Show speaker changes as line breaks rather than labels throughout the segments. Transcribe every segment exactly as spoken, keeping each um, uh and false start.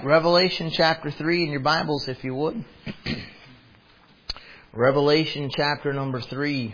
Revelation chapter three in your Bibles, if you would. Revelation chapter number three.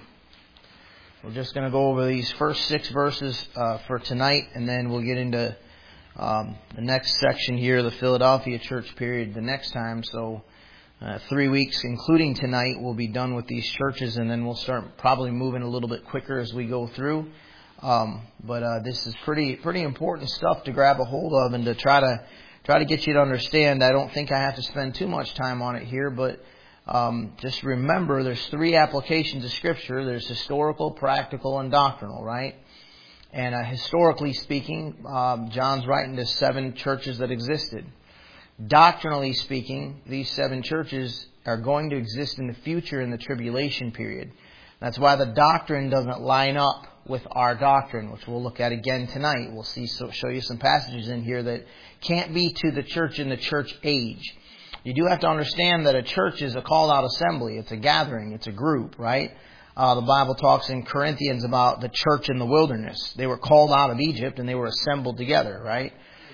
We're just going to go over these first six verses uh, for tonight, and then we'll get into um, the next section here, the Philadelphia church period, the next time. So uh, three weeks, including tonight, we'll be done with these churches, and then we'll start probably moving a little bit quicker as we go through. Um, but uh, this is pretty pretty important stuff to grab a hold of and to try to Try to get you to understand. I don't think I have to spend too much time on it here, but um, just remember there's three applications of Scripture. There's historical, practical, and doctrinal, right? And uh, historically speaking, um, John's writing to seven churches that existed. Doctrinally speaking, these seven churches are going to exist in the future in the tribulation period. That's why the doctrine doesn't line up with our doctrine, which we'll look at again tonight. We'll see, so show you some passages in here that can't be to the church in the church age. You do have to understand that a church is a called out assembly. It's a gathering. It's a group, right? Uh, the Bible talks in Corinthians about the church in the wilderness. They were called out of Egypt and they were assembled together, right?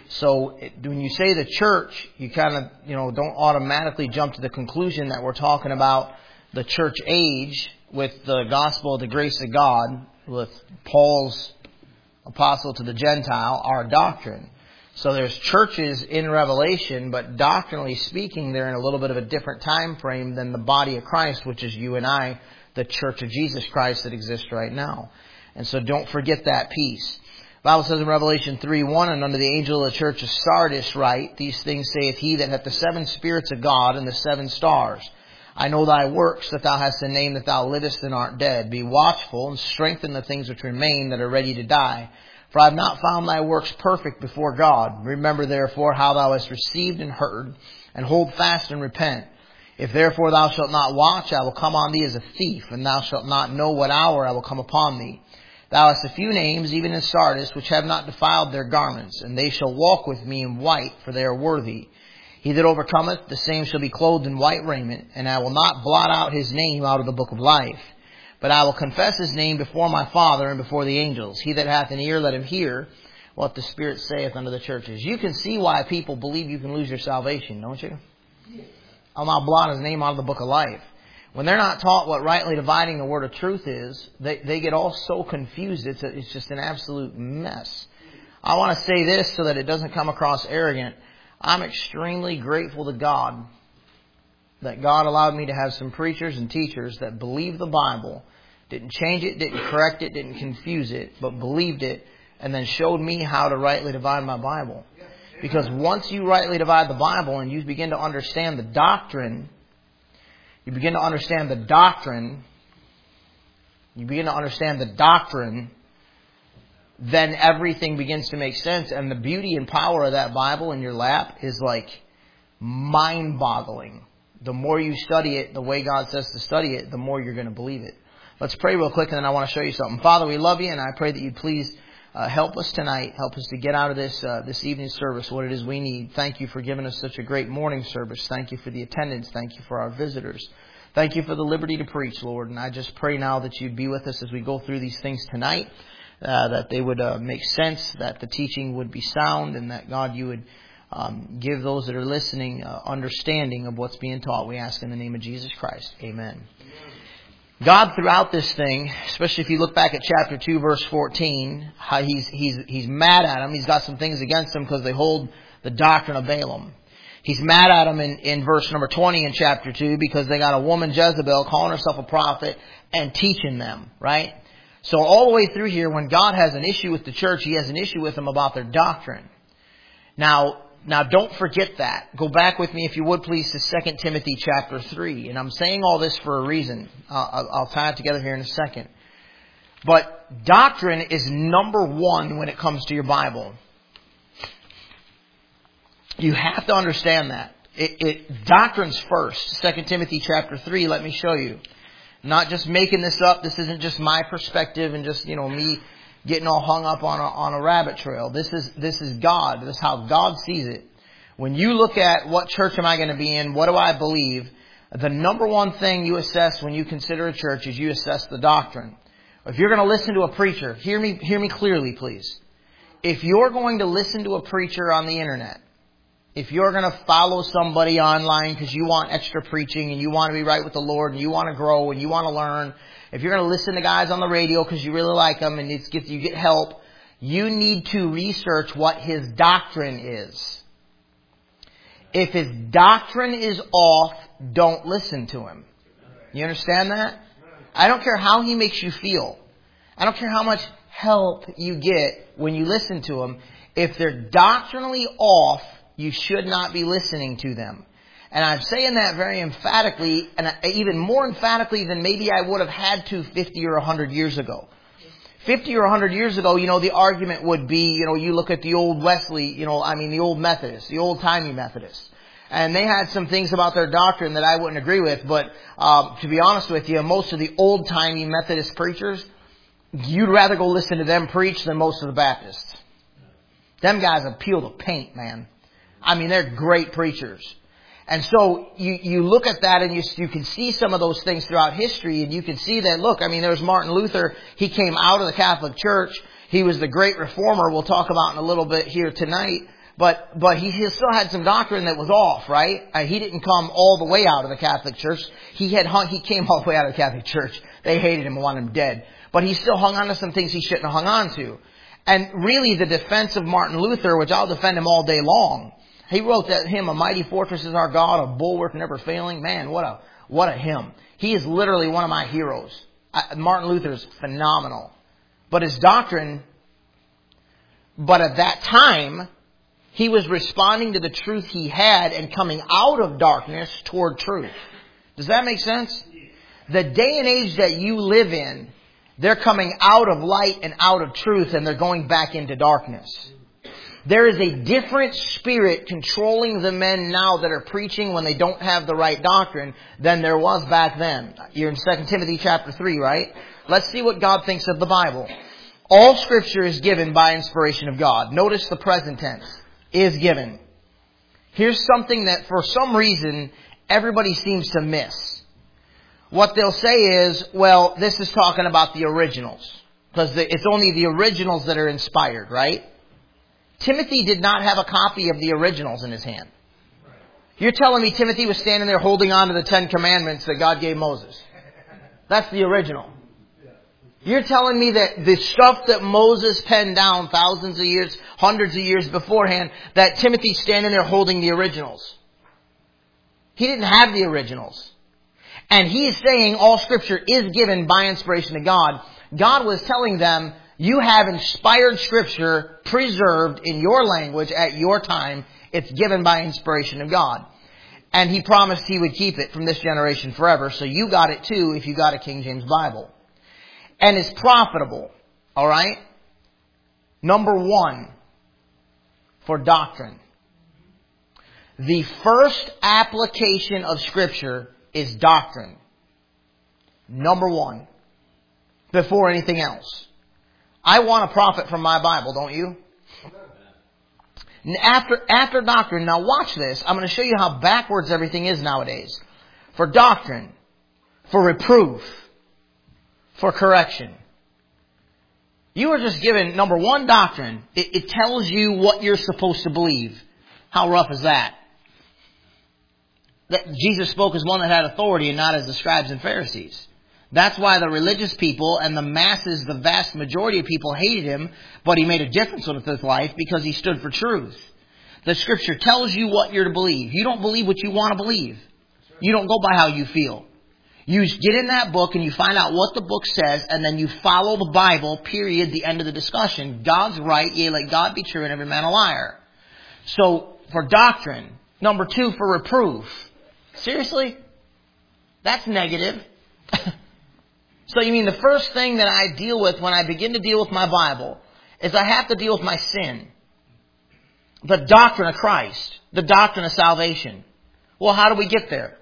So it, when you say the church, you kind of, you know, don't automatically jump to the conclusion that we're talking about the church age with the gospel of the grace of God, with Paul's apostle to the Gentile, our doctrine. So there's churches in Revelation, but doctrinally speaking, they're in a little bit of a different time frame than the body of Christ, which is you and I, the church of Jesus Christ that exists right now. And so don't forget that piece. The Bible says in Revelation three one, and unto the angel of the church of Sardis write, these things saith he that hath the seven spirits of God and the seven stars. I know thy works, that thou hast a name that thou livest and art dead. Be watchful and strengthen the things which remain that are ready to die. For I have not found thy works perfect before God. Remember therefore how thou hast received and heard, and hold fast and repent. If therefore thou shalt not watch, I will come on thee as a thief, and thou shalt not know what hour I will come upon thee. Thou hast a few names, even in Sardis, which have not defiled their garments, and they shall walk with me in white, for they are worthy. He that overcometh, the same shall be clothed in white raiment, and I will not blot out his name out of the book of life. But I will confess his name before my Father and before the angels. He that hath an ear, let him hear what the Spirit saith unto the churches. You can see why people believe you can lose your salvation, don't you? I'll not blot his name out of the book of life. When they're not taught what rightly dividing the word of truth is, they, they get all so confused. It's, a, it's just an absolute mess. I want to say this so that it doesn't come across arrogant. I'm extremely grateful to God that God allowed me to have some preachers and teachers that believed the Bible, didn't change it, didn't correct it, didn't confuse it, but believed it, and then showed me how to rightly divide my Bible. Because once you rightly divide the Bible and you begin to understand the doctrine, you begin to understand the doctrine, you begin to understand the doctrine, then everything begins to make sense. And the beauty and power of that Bible in your lap is like mind-boggling. The more you study it, the way God says to study it, the more you're going to believe it. Let's pray real quick, and then I want to show you something. Father, we love you, and I pray that you'd please uh, help us tonight. Help us to get out of this uh, this evening service what it is we need. Thank you for giving us such a great morning service. Thank you for the attendance. Thank you for our visitors. Thank you for the liberty to preach, Lord. And I just pray now that you'd be with us as we go through these things tonight, uh, that they would uh, make sense, that the teaching would be sound, and that, God, you would Um, give those that are listening uh, understanding of what's being taught. We ask in the name of Jesus Christ. Amen. God, throughout this thing, especially if you look back at chapter two, verse fourteen, how he's he's he's mad at them. He's got some things against them because they hold the doctrine of Balaam. He's mad at them in, in verse number twenty in chapter two because they got a woman, Jezebel, calling herself a prophet and teaching them, right? So all the way through here, when God has an issue with the church, He has an issue with them about their doctrine. Now, Now, don't forget that. Go back with me, if you would, please, to Second Timothy chapter three. And I'm saying all this for a reason. I'll, I'll tie it together here in a second. But doctrine is number one when it comes to your Bible. You have to understand that. It, it doctrine's first. Second Timothy chapter three, let me show you. Not just making this up. This isn't just my perspective and just, you know, me getting all hung up on a, on a rabbit trail. This is this is God. This is how God sees it. When you look at what church am I going to be in, what do I believe, the number one thing you assess when you consider a church is you assess the doctrine. If you're going to listen to a preacher, hear me hear me clearly, please. If you're going to listen to a preacher on the internet, If you're going to follow somebody online because you want extra preaching and you want to be right with the Lord and you want to grow and you want to learn, if you're going to listen to guys on the radio because you really like them and it's get, you get help, you need to research what his doctrine is. If his doctrine is off, don't listen to him. You understand that? I don't care how he makes you feel. I don't care how much help you get when you listen to him. If they're doctrinally off, you should not be listening to them. And I'm saying that very emphatically, and even more emphatically than maybe I would have had to fifty or one hundred years ago. fifty or one hundred years ago, you know, the argument would be, you know, you look at the old Wesley, you know, I mean the old Methodists, the old-timey Methodists. And they had some things about their doctrine that I wouldn't agree with, but um, to be honest with you, most of the old-timey Methodist preachers, you'd rather go listen to them preach than most of the Baptists. Them guys have peeled the paint, man. I mean, they're great preachers. And so you, you look at that and you, you can see some of those things throughout history, and you can see that, look, I mean, there's Martin Luther. He came out of the Catholic Church. He was the great reformer we'll talk about in a little bit here tonight. But, but he, he still had some doctrine that was off, right? Uh, he didn't come all the way out of the Catholic Church. He had hung, he came all the way out of the Catholic Church. They hated him and wanted him dead. But he still hung on to some things he shouldn't have hung on to. And really the defense of Martin Luther, which I'll defend him all day long, he wrote that hymn, "A Mighty Fortress is Our God, a bulwark never failing." Man, what a what a hymn. He is literally one of my heroes. I, Martin Luther is phenomenal. But his doctrine, but at that time, he was responding to the truth he had and coming out of darkness toward truth. Does that make sense? The day and age that you live in, they're coming out of light and out of truth, and they're going back into darkness. There is a different spirit controlling the men now that are preaching when they don't have the right doctrine than there was back then. You're in Second Timothy chapter three, right? Let's see what God thinks of the Bible. All Scripture is given by inspiration of God. Notice the present tense. Is given. Here's something that for some reason everybody seems to miss. What they'll say is, well, this is talking about the originals. Because it's only the originals that are inspired, right? Timothy did not have a copy of the originals in his hand. You're telling me Timothy was standing there holding on to the Ten Commandments that God gave Moses. That's the original. You're telling me that the stuff that Moses penned down thousands of years, hundreds of years beforehand, that Timothy's standing there holding the originals. He didn't have the originals. And he is saying all Scripture is given by inspiration of God. God was telling them, you have inspired Scripture preserved in your language at your time. It's given by inspiration of God. And He promised He would keep it from this generation forever. So you got it too if you got a King James Bible. And is profitable. Alright? Number one, for doctrine. The first application of Scripture is doctrine. Number one. Before anything else. I want to profit from my Bible, don't you? After, after doctrine, now watch this. I'm going to show you how backwards everything is nowadays. For doctrine. For reproof. For correction. You are just given, number one, doctrine. It, it tells you what you're supposed to believe. How rough is that? That Jesus spoke as one that had authority and not as the scribes and Pharisees. That's why the religious people and the masses, the vast majority of people hated Him, but He made a difference with His life because He stood for truth. The Scripture tells you what you're to believe. You don't believe what you want to believe. You don't go by how you feel. You get in that book and you find out what the book says, and then you follow the Bible, period, the end of the discussion. God's right, yea, let God be true, and every man a liar. So, for doctrine. Number two, for reproof. Seriously? That's negative. So you mean the first thing that I deal with when I begin to deal with my Bible is I have to deal with my sin. The doctrine of Christ. The doctrine of salvation. Well, how do we get there?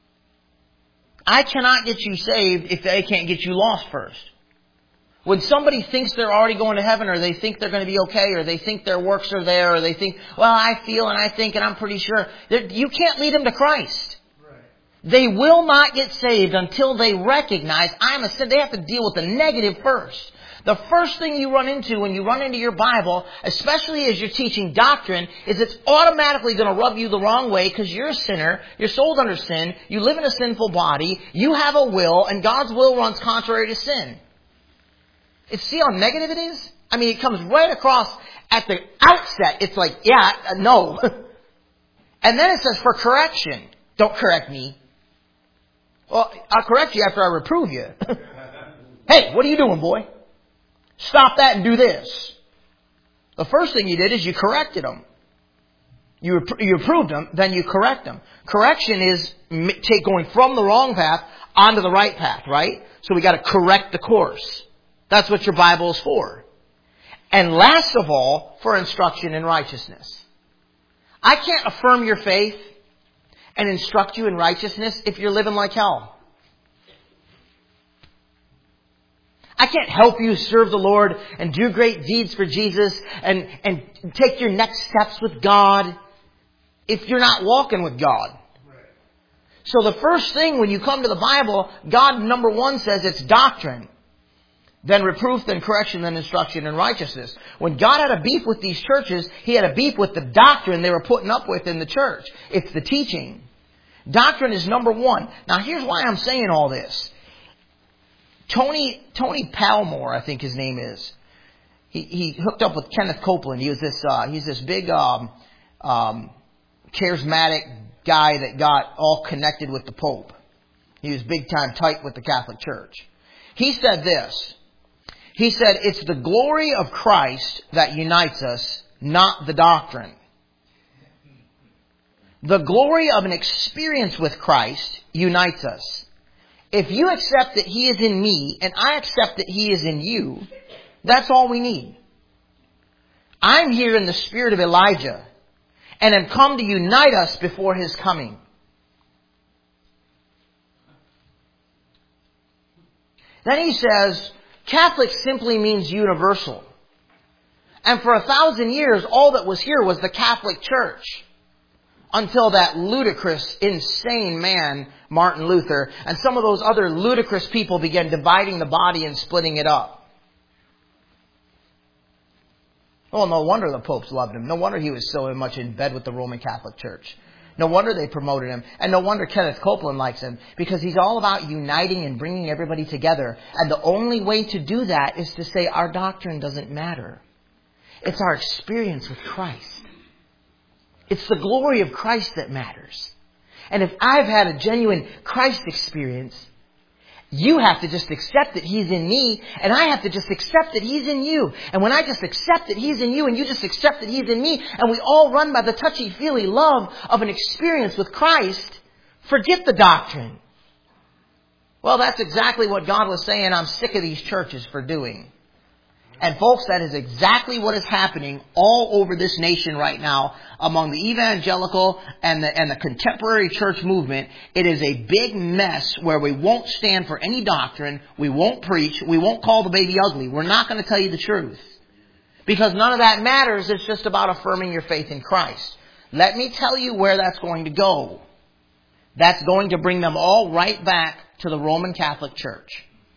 I cannot get you saved if they can't get you lost first. When somebody thinks they're already going to heaven, or they think they're going to be okay, or they think their works are there, or they think, well, I feel and I think and I'm pretty sure, you can't lead them to Christ. They will not get saved until they recognize I'm a sin. They have to deal with the negative first. The first thing you run into when you run into your Bible, especially as you're teaching doctrine, is it's automatically going to rub you the wrong way because you're a sinner, you're sold under sin, you live in a sinful body, you have a will, and God's will runs contrary to sin. It's, see how negative it is? I mean, it comes right across at the outset. It's like, yeah, no. And then it says for correction. Don't correct me. Well, I'll correct you after I reprove you. Hey, what are you doing, boy? Stop that and do this. The first thing you did is you corrected them. You, you approved them, then you correct them. Correction is take going from the wrong path onto the right path, right? So we got to correct the course. That's what your Bible is for. And last of all, for instruction in righteousness. I can't affirm your faith and instruct you in righteousness if you're living like hell. I can't help you serve the Lord and do great deeds for Jesus and, and take your next steps with God if you're not walking with God. So the first thing when you come to the Bible, God, number one, says it's doctrine. Then reproof, then correction, then instruction in righteousness. When God had a beef with these churches, He had a beef with the doctrine they were putting up with in the church. It's the teaching. Doctrine is number one. Now here's why I'm saying all this. Tony Tony Palmore, I think his name is. He he hooked up with Kenneth Copeland. He was this uh, he's this big um, um, charismatic guy that got all connected with the Pope. He was big time tight with the Catholic Church. He said this. He said, it's the glory of Christ that unites us, not the doctrine. The glory of an experience with Christ unites us. If you accept that He is in me and I accept that He is in you, that's all we need. I'm here in the spirit of Elijah and am come to unite us before His coming. Then he says, Catholic simply means universal. And for a thousand years, all that was here was the Catholic Church. Until that ludicrous, insane man, Martin Luther, and some of those other ludicrous people began dividing the body and splitting it up. Well, no wonder the popes loved him. No wonder he was so much in bed with the Roman Catholic Church. No wonder they promoted him. And no wonder Kenneth Copeland likes him. Because he's all about uniting and bringing everybody together. And the only way to do that is to say our doctrine doesn't matter. It's our experience with Christ. It's the glory of Christ that matters. And if I've had a genuine Christ experience, you have to just accept that He's in me, and I have to just accept that He's in you. And when I just accept that He's in you, and you just accept that He's in me, and we all run by the touchy-feely love of an experience with Christ, forget the doctrine. Well, that's exactly what God was saying I'm sick of these churches for doing. And folks, that is exactly what is happening all over this nation right now among the evangelical and the, and the contemporary church movement. It is a big mess where we won't stand for any doctrine. We won't preach. We won't call the baby ugly. We're not going to tell you the truth. Because none of that matters. It's just about affirming your faith in Christ. Let me tell you where that's going to go. That's going to bring them all right back to the Roman Catholic Church.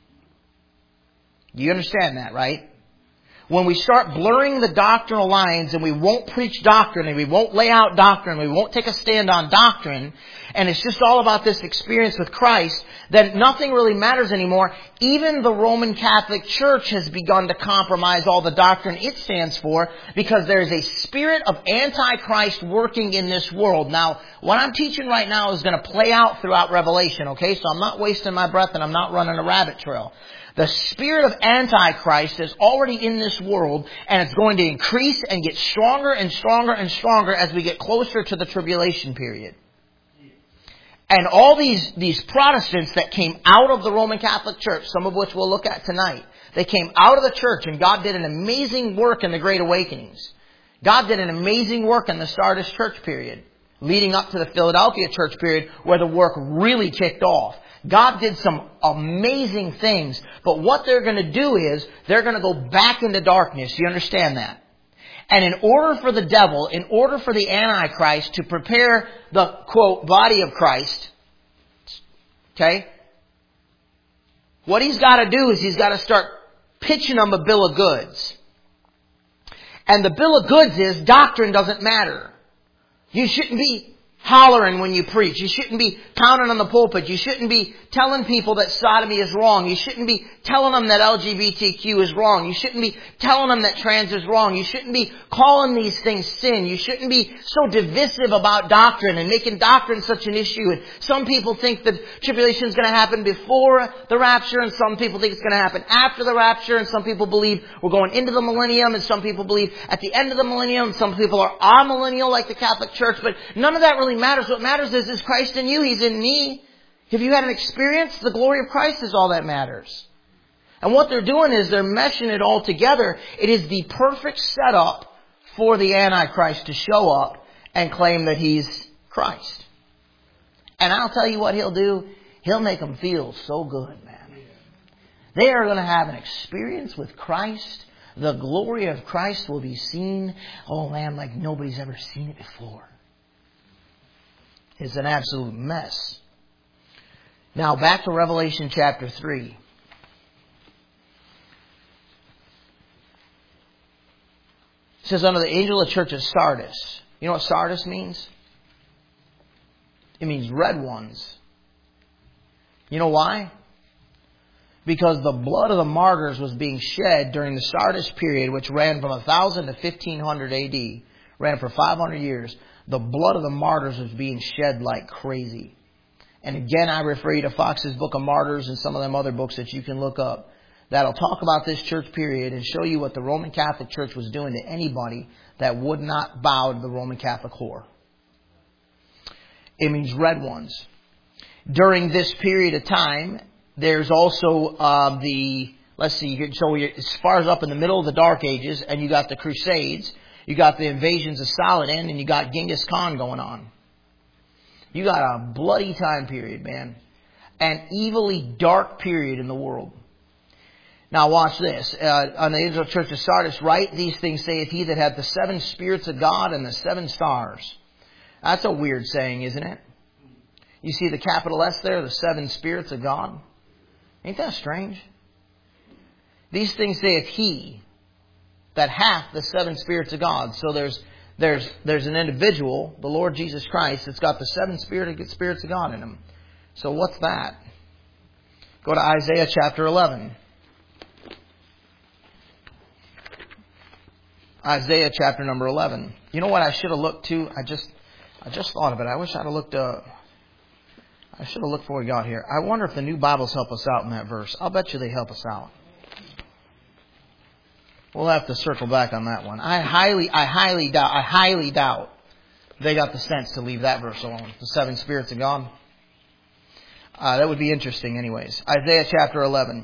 Do you understand that, right? When we start blurring the doctrinal lines and we won't preach doctrine and we won't lay out doctrine, we won't take a stand on doctrine, and it's just all about this experience with Christ, then nothing really matters anymore. Even the Roman Catholic Church has begun to compromise all the doctrine it stands for because there's a spirit of Antichrist working in this world. Now, what I'm teaching right now is going to play out throughout Revelation, okay? So I'm not wasting my breath and I'm not running a rabbit trail. The spirit of Antichrist is already in this world, and it's going to increase and get stronger and stronger and stronger as we get closer to the tribulation period. And all these, these Protestants that came out of the Roman Catholic Church, some of which we'll look at tonight, they came out of the church and God did an amazing work in the Great Awakenings. God did an amazing work in the Sardis church period, leading up to the Philadelphia church period where the work really kicked off. God did some amazing things, but what they're going to do is they're going to go back into darkness. You understand that? And in order for the devil, in order for the Antichrist to prepare the, quote, body of Christ, okay, what he's got to do is he's got to start pitching them a bill of goods. And the bill of goods is doctrine doesn't matter. You shouldn't be hollering when you preach. You shouldn't be pounding on the pulpit. You shouldn't be telling people that sodomy is wrong. You shouldn't be telling them that L G B T Q is wrong. You shouldn't be telling them that trans is wrong. You shouldn't be calling these things sin. You shouldn't be so divisive about doctrine and making doctrine such an issue. And some people think that tribulation is going to happen before the rapture, and some people think it's going to happen after the rapture, and some people believe we're going into the millennium, and some people believe at the end of the millennium, and some people are amillennial like the Catholic Church. But none of that really matters. What matters is, is Christ in you? He's in me. Have you had an experience? The glory of Christ is all that matters. And what they're doing is they're meshing it all together. It is the perfect setup for the Antichrist to show up and claim that he's Christ. And I'll tell you what he'll do. He'll make them feel so good, man. They are going to have an experience with Christ. The glory of Christ will be seen, oh man, like nobody's ever seen it before. It's an absolute mess. Now back to Revelation chapter three. It says, unto the angel of the church of Sardis. You know what Sardis means? It means red ones. You know why? Because the blood of the martyrs was being shed during the Sardis period, which ran from one thousand to fifteen hundred A D. Ran for five hundred years. The blood of the martyrs was being shed like crazy. And again, I refer you to Fox's Book of Martyrs and some of them other books that you can look up that'll talk about this church period and show you what the Roman Catholic Church was doing to anybody that would not bow to the Roman Catholic whore. It means red ones. During this period of time, there's also uh, the, let's see, so as far as up in the middle of the Dark Ages, and you got the Crusades, you got the invasions of Saladin, and you got Genghis Khan going on. You got a bloody time period, man. An evilly dark period in the world. Now watch this. Uh, on the angel of the church of Sardis, write these things saith he that hath the seven spirits of God and the seven stars. That's a weird saying, isn't it? You see the capital S there, the seven spirits of God? Ain't that strange? These things saith he that hath the seven spirits of God. So there's there's there's an individual, the Lord Jesus Christ, that's got the seven spirit, spirits of God in him. So what's that? Go to Isaiah chapter eleven. Isaiah chapter number eleven. You know what I should have looked to? I just I just thought of it. I wish I'd have looked uh I should have looked before we got here. I wonder if the new Bibles help us out in that verse. I'll bet you they help us out. We'll have to circle back on that one. I highly, I highly doubt, I highly doubt they got the sense to leave that verse alone. The seven spirits of God. Uh, that would be interesting anyways. Isaiah chapter eleven.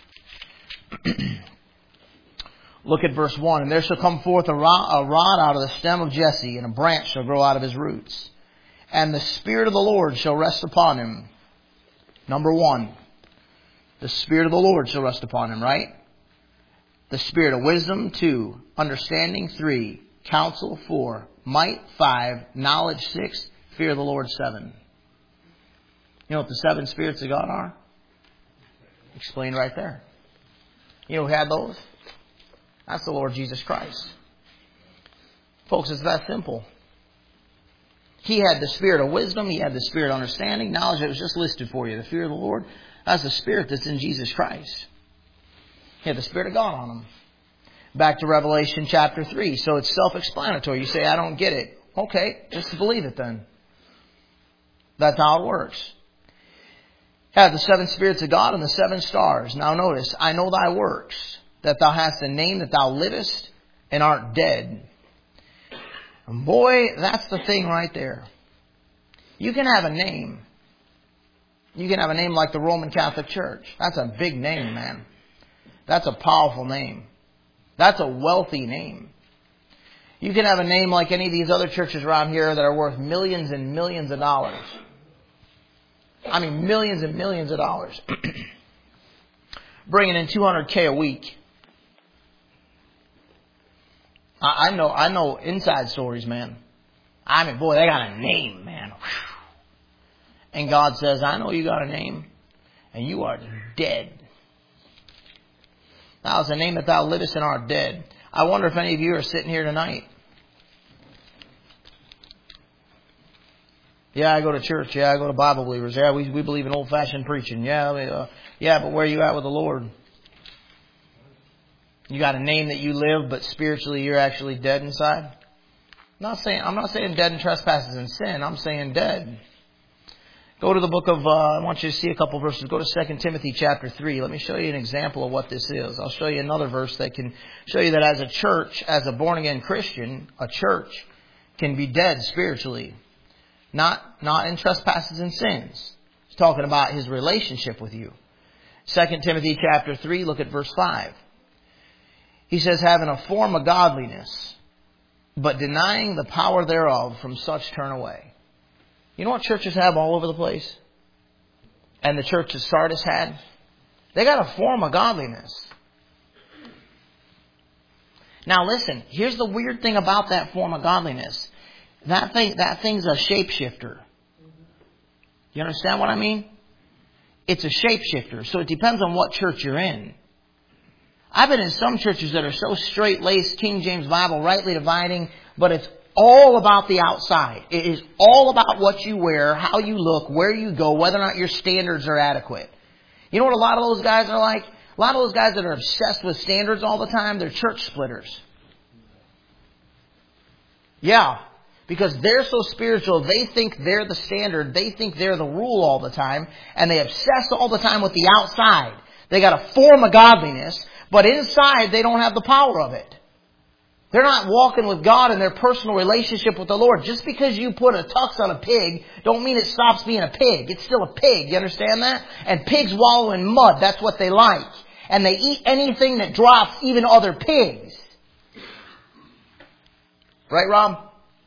Look at verse one. And there shall come forth a rod, a rod out of the stem of Jesse, and a branch shall grow out of his roots. And the Spirit of the Lord shall rest upon him. Number one. The Spirit of the Lord shall rest upon him, right? The Spirit of wisdom, two. Understanding, three. Counsel, four. Might, five. Knowledge, six. Fear of the Lord, seven. You know what the seven spirits of God are? Explained right there. You know who had those? That's the Lord Jesus Christ. Folks, it's that simple. He had the spirit of wisdom. He had the spirit of understanding. Knowledge, that was just listed for you. The fear of the Lord, that's the spirit that's in Jesus Christ. He had the Spirit of God on him. Back to Revelation chapter three. So it's self-explanatory. You say, I don't get it. Okay, just believe it then. That's how it works. Have the seven spirits of God and the seven stars. Now notice, I know thy works, that thou hast a name, that thou livest and art dead. And boy, that's the thing right there. You can have a name. You can have a name like the Roman Catholic Church. That's a big name, man. That's a powerful name. That's a wealthy name. You can have a name like any of these other churches around here that are worth millions and millions of dollars. I mean, millions and millions of dollars. Bringing in two hundred K a week. I know, I know inside stories, man. I mean, boy, they got a name, man. And God says, I know you got a name, and you are dead. Thou is the name that thou livest and art dead. I wonder if any of you are sitting here tonight. Yeah, I go to church. Yeah, I go to Bible believers. Yeah, we we believe in old-fashioned preaching. Yeah, we, uh, yeah, but where are you at with the Lord? You got a name that you live, but spiritually you're actually dead inside? I'm not saying, I'm not saying dead in trespasses and sin. I'm saying dead. Go to the book of, uh, I want you to see a couple verses. Go to Second Timothy chapter three. Let me show you an example of what this is. I'll show you another verse that can show you that as a church, as a born-again Christian, a church can be dead spiritually. Not, not in trespasses and sins. He's talking about his relationship with you. Second Timothy chapter three, look at verse five. He says, having a form of godliness, but denying the power thereof, from such turn away. You know what churches have all over the place? And the church of Sardis had? They got a form of godliness. Now listen, here's the weird thing about that form of godliness. That thing, that thing's a shapeshifter. You understand what I mean? It's a shapeshifter. So it depends on what church you're in. I've been in some churches that are so straight-laced, King James Bible, rightly dividing, but it's all about the outside. It is all about what you wear, how you look, where you go, whether or not your standards are adequate. You know what a lot of those guys are like? A lot of those guys that are obsessed with standards all the time, they're church splitters. Yeah. Because they're so spiritual, they think they're the standard, they think they're the rule all the time, and they obsess all the time with the outside. They got a form of godliness, but inside they don't have the power of it. They're not walking with God in their personal relationship with the Lord. Just because you put a tux on a pig, don't mean it stops being a pig. It's still a pig, you understand that? And pigs wallow in mud, that's what they like. And they eat anything that drops, even other pigs. Right, Rob?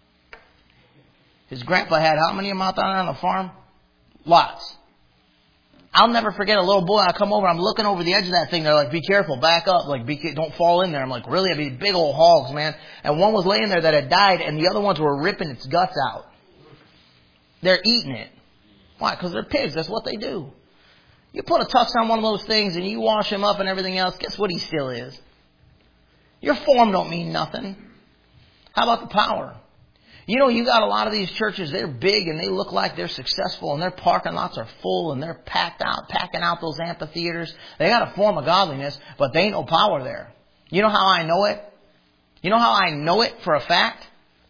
His grandpa had how many of them out there on the farm? Lots. I'll never forget a little boy. I come over, I'm looking over the edge of that thing. They're like, be careful, back up. Like, be, don't fall in there. I'm like, really? I mean, big old hogs, man. And one was laying there that had died, and the other ones were ripping its guts out. They're eating it. Why? Because they're pigs. That's what they do. You put a tux on one of those things, and you wash him up and everything else, guess what he still is? Your form don't mean nothing. How about the power? You know, you got a lot of these churches, they're big and they look like they're successful and their parking lots are full and they're packed out, packing out those amphitheaters. They got a form of godliness, but they ain't no power there. You know how I know it? You know how I know it for a fact?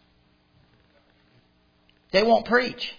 They won't preach.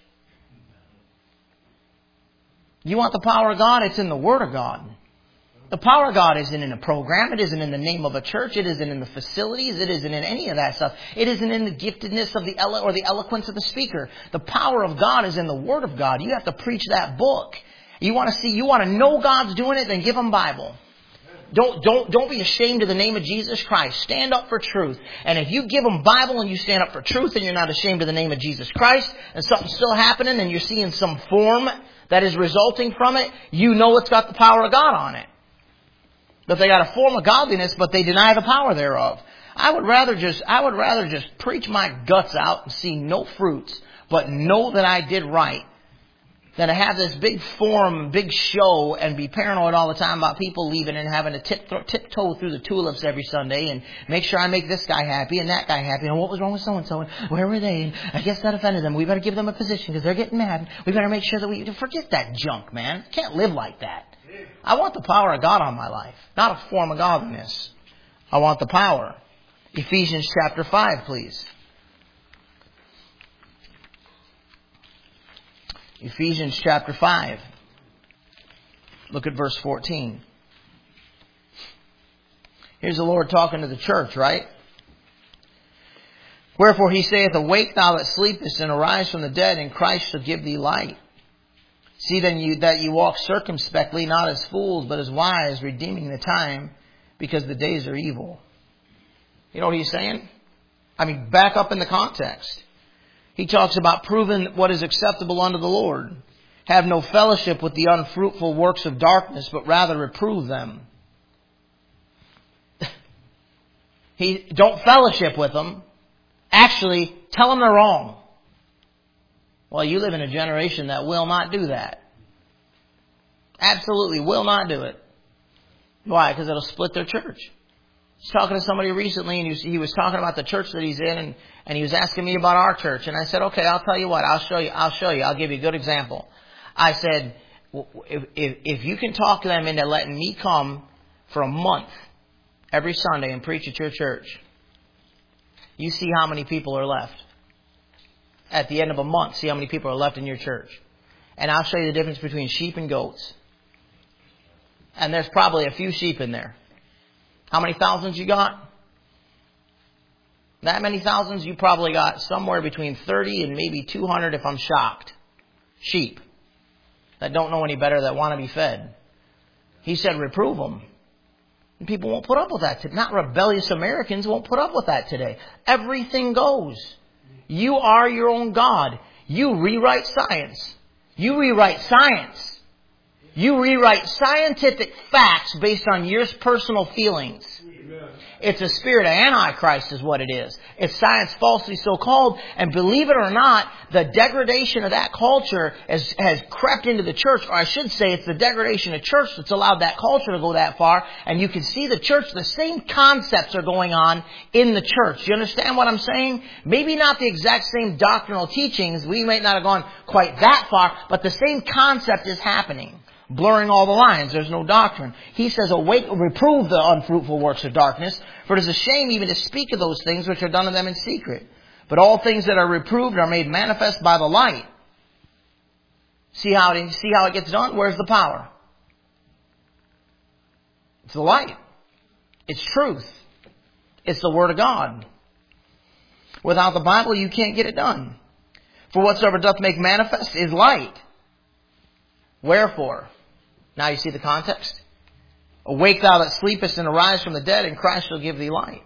You want the power of God? It's in the Word of God. The power of God isn't in a program. It isn't in the name of a church. It isn't in the facilities. It isn't in any of that stuff. It isn't in the giftedness of the elo- or the eloquence of the speaker. The power of God is in the Word of God. You have to preach that book. You want to see, you want to know God's doing it, then give them Bible. Don't, don't, don't be ashamed of the name of Jesus Christ. Stand up for truth. And if you give them Bible and you stand up for truth and you're not ashamed of the name of Jesus Christ and something's still happening and you're seeing some form that is resulting from it, you know it's got the power of God on it. But they got a form of godliness, but they deny the power thereof. I would rather just, I would rather just preach my guts out and see no fruits, but know that I did right, than to have this big form, big show, and be paranoid all the time about people leaving and having to tip, tiptoe through the tulips every Sunday and make sure I make this guy happy and that guy happy. And what was wrong with so-and-so? And where were they? And I guess that offended them. We better give them a position because they're getting mad. We better make sure that we... Forget that junk, man. Can't live like that. I want the power of God on my life, not a form of godliness. I want the power. Ephesians chapter five, please. Ephesians chapter five. Look at verse fourteen. Here's the Lord talking to the church, right? Wherefore he saith, awake thou that sleepest, and arise from the dead, and Christ shall give thee light. See then you, that you walk circumspectly, not as fools, but as wise, redeeming the time, because the days are evil. You know what he's saying? I mean, back up in the context. He talks about proving what is acceptable unto the Lord. Have no fellowship with the unfruitful works of darkness, but rather reprove them. He don't fellowship with them. Actually, tell them they're wrong. Well, you live in a generation that will not do that. Absolutely will not do it. Why? Because it'll split their church. I was talking to somebody recently, and he was, he was talking about the church that he's in, and, and he was asking me about our church. And I said, okay, I'll tell you what. I'll show you. I'll show you. I'll give you a good example. I said, if, if, if you can talk them into letting me come for a month every Sunday and preach at your church, you see how many people are left. At the end of a month, see how many people are left in your church. And I'll show you the difference between sheep and goats. And there's probably a few sheep in there. How many thousands you got? That many thousands? You probably got somewhere between thirty and maybe two hundred if I'm shocked. Sheep. That don't know any better, that want to be fed. He said, reprove them. And people won't put up with that. Not rebellious Americans won't put up with that today. Everything goes. You are your own God. You rewrite science. You rewrite science. You rewrite scientific facts based on your personal feelings. Amen. It's a spirit of Antichrist is what it is. It's science falsely so called. And believe it or not, the degradation of that culture has, has crept into the church. Or I should say it's the degradation of church that's allowed that culture to go that far. And you can see the church, the same concepts are going on in the church. You understand what I'm saying? Maybe not the exact same doctrinal teachings. We might not have gone quite that far. But the same concept is happening. Blurring all the lines. There's no doctrine. He says, awake, reprove the unfruitful works of darkness, for it is a shame even to speak of those things which are done of them in secret. But all things that are reproved are made manifest by the light. See how it, see how it gets done? Where's the power? It's the light. It's truth. It's the Word of God. Without the Bible, you can't get it done. For whatsoever doth make manifest is light. Wherefore? Now you see the context? Awake thou that sleepest and arise from the dead, and Christ shall give thee light.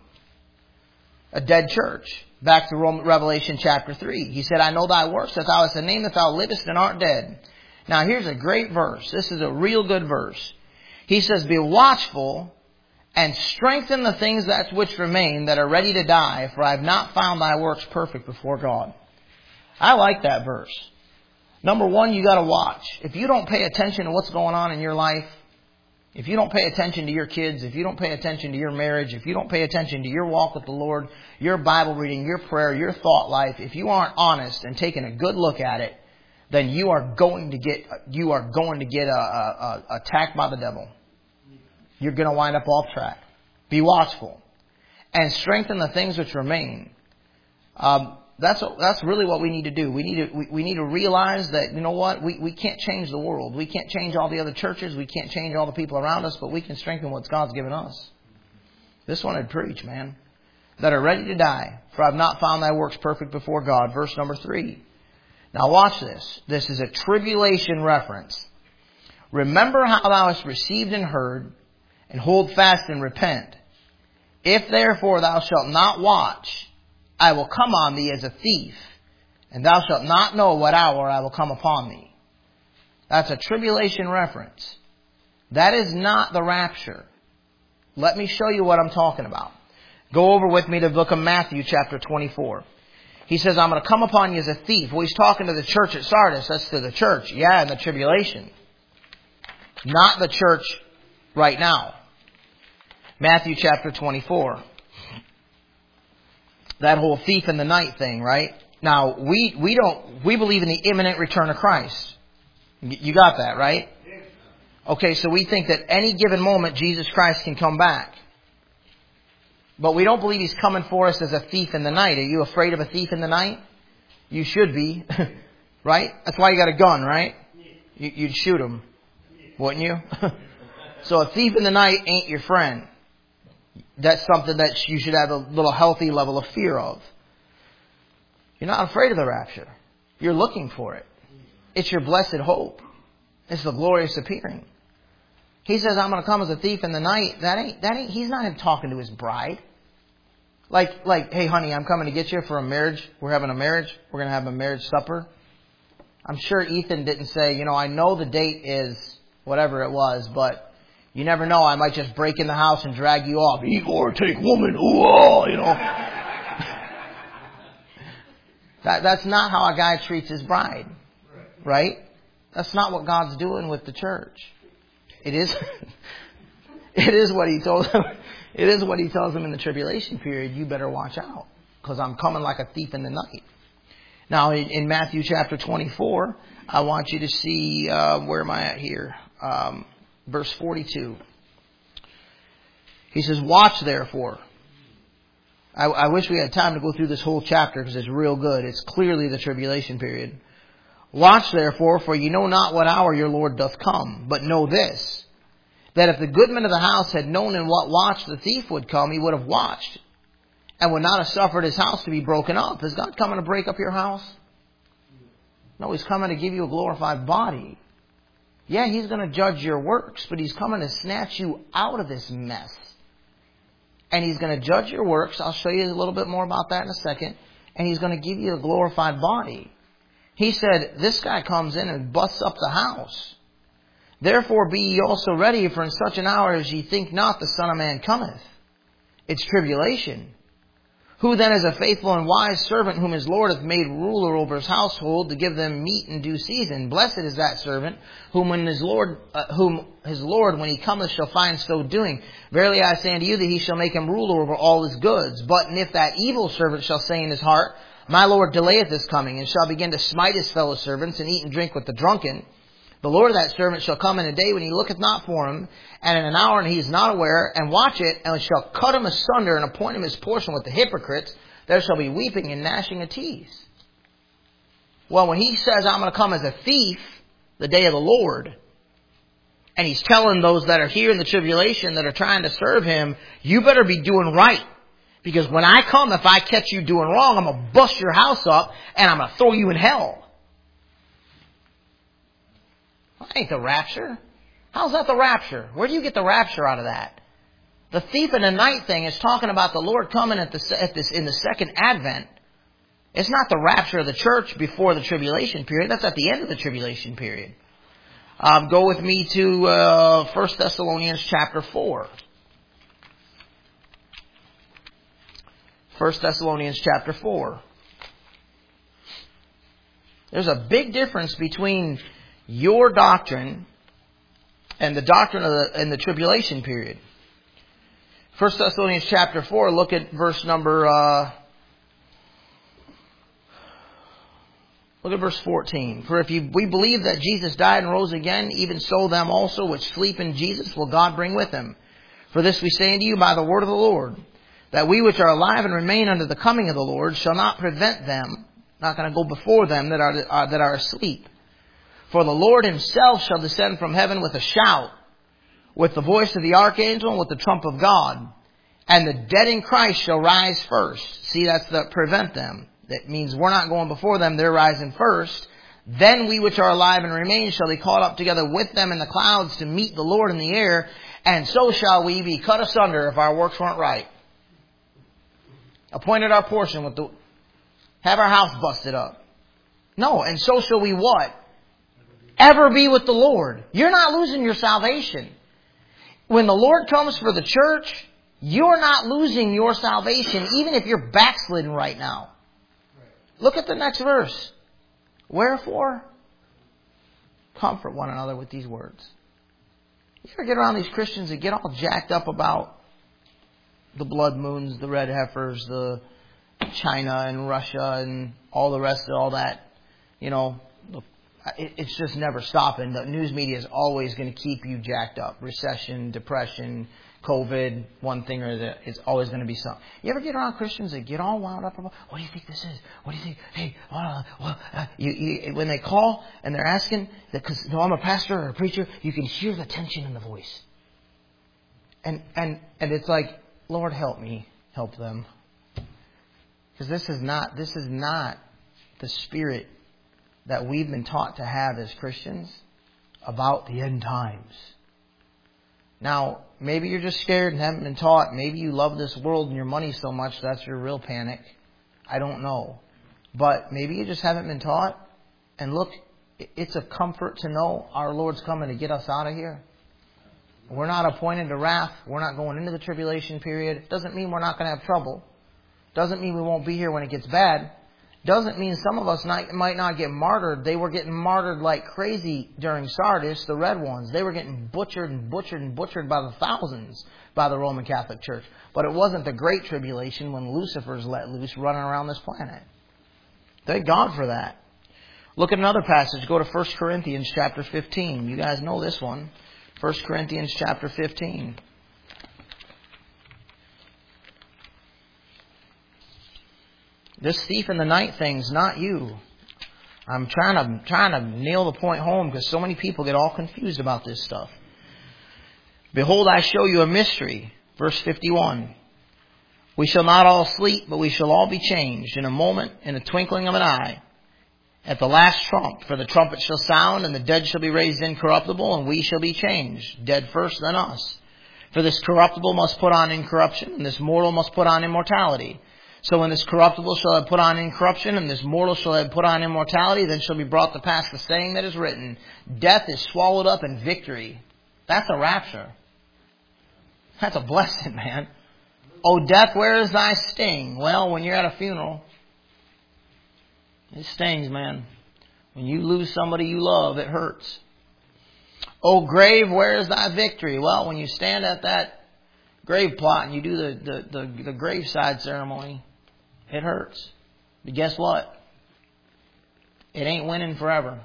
A dead church. Back to Revelation chapter three. He said, I know thy works, that thou hast a name that thou livest and art dead. Now here's a great verse. This is a real good verse. He says, be watchful and strengthen the things that which remain that are ready to die, for I have not found thy works perfect before God. I like that verse. Number one, you got to watch. If you don't pay attention to what's going on in your life, if you don't pay attention to your kids, if you don't pay attention to your marriage, if you don't pay attention to your walk with the Lord, your Bible reading, your prayer, your thought life, if you aren't honest and taking a good look at it, then you are going to get you are going to get a, a, a, attacked by the devil. You're going to wind up off track. Be watchful and strengthen the things which remain. Um, That's that's really what we need to do. We need to we, we need to realize that, you know what, we, we can't change the world. We can't change all the other churches. We can't change all the people around us, but we can strengthen what God's given us. This one I'd preach, man. That are ready to die, for I have not found thy works perfect before God. Verse number three. Now watch this. This is a tribulation reference. Remember how thou hast received and heard, and hold fast and repent. If therefore thou shalt not watch, I will come on thee as a thief, and thou shalt not know what hour I will come upon thee. That's a tribulation reference. That is not the rapture. Let me show you what I'm talking about. Go over with me to the book of Matthew chapter twenty-four. He says, I'm going to come upon you as a thief. Well, he's talking to the church at Sardis. That's to the church. Yeah, in the tribulation. Not the church right now. Matthew chapter twenty-four. That whole thief in the night thing, right? Now, we, we don't, we believe in the imminent return of Christ. You got that, right? Okay, so we think that any given moment Jesus Christ can come back. But we don't believe He's coming for us as a thief in the night. Are you afraid of a thief in the night? You should be, right? That's why you got a gun, right? You, you'd shoot him, wouldn't you? So a thief in the night ain't your friend. That's something that you should have a little healthy level of fear of. You're not afraid of the rapture. You're looking for it. It's your blessed hope. It's the glorious appearing. He says, I'm going to come as a thief in the night. That ain't, that ain't, he's not talking to his bride. Like, like, hey honey, I'm coming to get you for a marriage. We're having a marriage. We're going to have a marriage supper. I'm sure Ethan didn't say, you know, I know the date is whatever it was, but you never know. I might just break in the house and drag you off. Eat or take woman. Ooh, you know. that, that's not how a guy treats his bride. Right? That's not what God's doing with the church. It is. It is what he told them. It is what he tells them in the tribulation period. You better watch out, because I'm coming like a thief in the night. Now, in, in Matthew chapter twenty-four, I want you to see, uh, where am I at here? Um, verse forty-two. He says, watch therefore. I, I wish we had time to go through this whole chapter, because it's real good. It's clearly the tribulation period. Watch therefore, for you know not what hour your Lord doth come. But know this, that if the goodman of the house had known in what watch the thief would come, he would have watched, and would not have suffered his house to be broken up. Is God coming to break up your house? No, He's coming to give you a glorified body. Yeah, He's going to judge your works, but He's coming to snatch you out of this mess. And He's going to judge your works. I'll show you a little bit more about that in a second. And He's going to give you a glorified body. He said, this guy comes in and busts up the house. Therefore be ye also ready, for in such an hour as ye think not the Son of Man cometh. It's tribulation. Who then is a faithful and wise servant, whom his Lord hath made ruler over his household, to give them meat in due season? Blessed is that servant, whom when his Lord, uh, whom his Lord, when he cometh, shall find so doing. Verily I say unto you, that he shall make him ruler over all his goods. But if that evil servant shall say in his heart, my Lord delayeth his coming, and shall begin to smite his fellow servants, and eat and drink with the drunken, the Lord of that servant shall come in a day when he looketh not for him, and in an hour when he is not aware, and watch it, and shall cut him asunder, and appoint him his portion with the hypocrites. There shall be weeping and gnashing of teeth. Well, when he says, I'm going to come as a thief, the day of the Lord, and he's telling those that are here in the tribulation that are trying to serve him, you better be doing right. Because when I come, if I catch you doing wrong, I'm going to bust your house up, and I'm going to throw you in hell. That ain't the rapture. How's that the rapture? Where do you get the rapture out of that? The thief in the night thing is talking about the Lord coming at the, at this, in the second advent. It's not the rapture of the church before the tribulation period. That's at the end of the tribulation period. Um, go with me to uh, First Thessalonians chapter four. First Thessalonians chapter four. There's a big difference between your doctrine and the doctrine of the, in the tribulation period. First Thessalonians chapter four, look at verse number, uh, look at verse fourteen. For if you, we believe that Jesus died and rose again, even so them also which sleep in Jesus will God bring with him. For this we say unto you by the word of the Lord, that we which are alive and remain unto the coming of the Lord shall not prevent them, not going to go before them that are, uh, that are asleep. For the Lord himself shall descend from heaven with a shout, with the voice of the archangel, and with the trump of God. And the dead in Christ shall rise first. See, that's the prevent them. That means we're not going before them, they're rising first. Then we which are alive and remain shall be caught up together with them in the clouds to meet the Lord in the air. And so shall we be cut asunder if our works weren't right. Appointed our portion with the, have our house busted up. No, and so shall we what? Ever be with the Lord. You're not losing your salvation. When the Lord comes for the church, you're not losing your salvation, even if you're backslidden right now. Look at the next verse. Wherefore, comfort one another with these words. You ever get around these Christians that get all jacked up about the blood moons, the red heifers, the China and Russia and all the rest of all that? You know, it's just never stopping. The news media is always going to keep you jacked up. Recession, depression, COVID, one thing or the other. It's always going to be something. You ever get around Christians that get all wound up about, what do you think this is? What do you think? Hey, uh, well, uh, you, you, when they call and they're asking, because no, I'm a pastor or a preacher, you can hear the tension in the voice. And, and, and it's like, Lord, help me, help them. Because this is not, this is not the spirit that we've been taught to have as Christians about the end times. Now, maybe you're just scared and haven't been taught. Maybe you love this world and your money so much that's your real panic. I don't know. But maybe you just haven't been taught. And look, it's a comfort to know our Lord's coming to get us out of here. We're not appointed to wrath. We're not going into the tribulation period. It doesn't mean we're not going to have trouble. It doesn't mean we won't be here when it gets bad. doesn't mean some of us not, might not get martyred. They were getting martyred like crazy during Sardis, the red ones. They were getting butchered and butchered and butchered by the thousands by the Roman Catholic Church. But it wasn't the Great Tribulation when Lucifer's let loose running around this planet. Thank God for that. Look at another passage. Go to First Corinthians chapter fifteen. You guys know this one. First Corinthians chapter fifteen. This thief in the night thing's not you. I'm trying to trying to nail the point home because so many people get all confused about this stuff. Behold, I show you a mystery. Verse fifty-one. We shall not all sleep, but we shall all be changed in a moment, in a twinkling of an eye. At the last trump, for the trumpet shall sound, and the dead shall be raised incorruptible, and we shall be changed. Dead first, then us. For this corruptible must put on incorruption, and this mortal must put on immortality. So when this corruptible shall have put on incorruption, and this mortal shall have put on immortality, then shall be brought to pass the saying that is written, death is swallowed up in victory. That's a rapture. That's a blessing, man. Oh, death, where is thy sting? Well, when you're at a funeral, it stings, man. When you lose somebody you love, it hurts. Oh, grave, where is thy victory? Well, when you stand at that grave plot and you do the, the, the, the graveside ceremony, it hurts. But guess what? It ain't winning forever.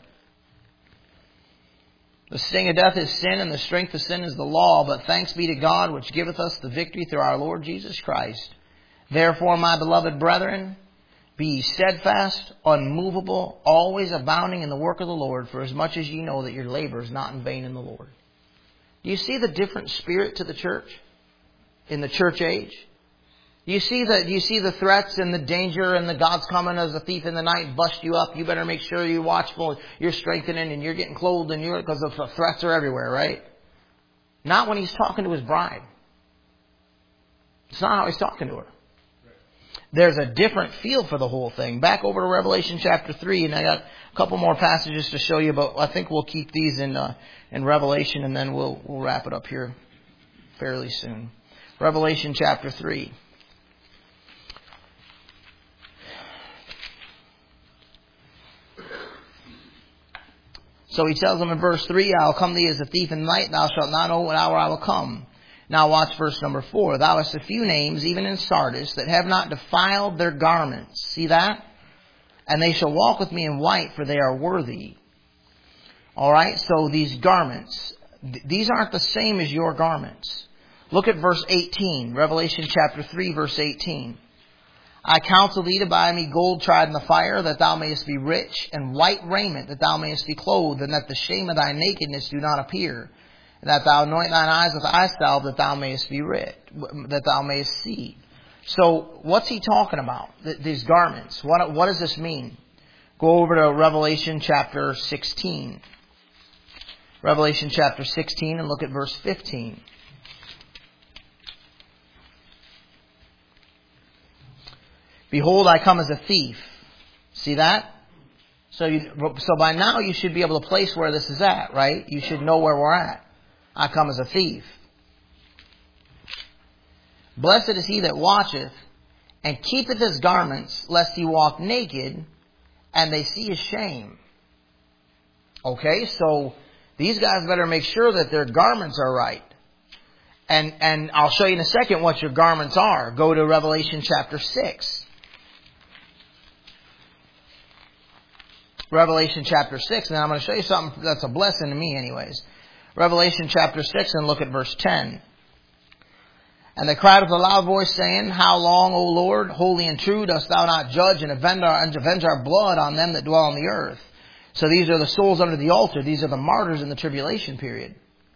The sting of death is sin, and the strength of sin is the law. But thanks be to God, which giveth us the victory through our Lord Jesus Christ. Therefore, my beloved brethren, be ye steadfast, unmovable, always abounding in the work of the Lord, for as much as ye know that your labor is not in vain in the Lord. Do you see the different spirit to the church in the church age? Do you see the, do you see the threats and the danger and the God's coming as a thief in the night, bust you up? You better make sure you're watchful, you're strengthening, and you're getting clothed, and you're, because the threats are everywhere, right? Not when He's talking to His bride. It's not how He's talking to her. There's a different feel for the whole thing. Back over to Revelation chapter three, and I got a couple more passages to show you, but I think we'll keep these in uh, in Revelation, and then we'll we'll wrap it up here fairly soon. Revelation chapter three. So he tells them in verse three, I'll come to thee as a thief in the night, thou shalt not know what hour I will come. Now watch verse number four. Thou hast a few names, even in Sardis, that have not defiled their garments. See that? And they shall walk with me in white, for they are worthy. Alright, so these garments, th- these aren't the same as your garments. Look at verse eighteen, Revelation chapter three, verse eighteen. I counsel thee to buy me gold tried in the fire, that thou mayest be rich, and white raiment, that thou mayest be clothed, and that the shame of thy nakedness do not appear. And that thou anoint thine eyes with eye salve, that thou mayest be rich, that thou mayest see. So, what's he talking about? These garments. What, what does this mean? Go over to Revelation chapter sixteen. Revelation chapter sixteen and look at verse fifteen. Behold, I come as a thief. See that? So, you, so by now you should be able to place where this is at, right? You should know where we're at. I come as a thief. Blessed is he that watcheth, and keepeth his garments, lest he walk naked, and they see his shame. Okay, so these guys better make sure that their garments are right. And, and I'll show you in a second what your garments are. Go to Revelation chapter six. Revelation chapter six. Now I'm going to show you something that's a blessing to me anyways. Revelation chapter six and look at verse ten. And they cried with a loud voice, saying, How long, O Lord, holy and true, dost thou not judge and avenge our, and avenge our blood on them that dwell on the earth? So these are the souls under the altar. These are the martyrs in the tribulation period.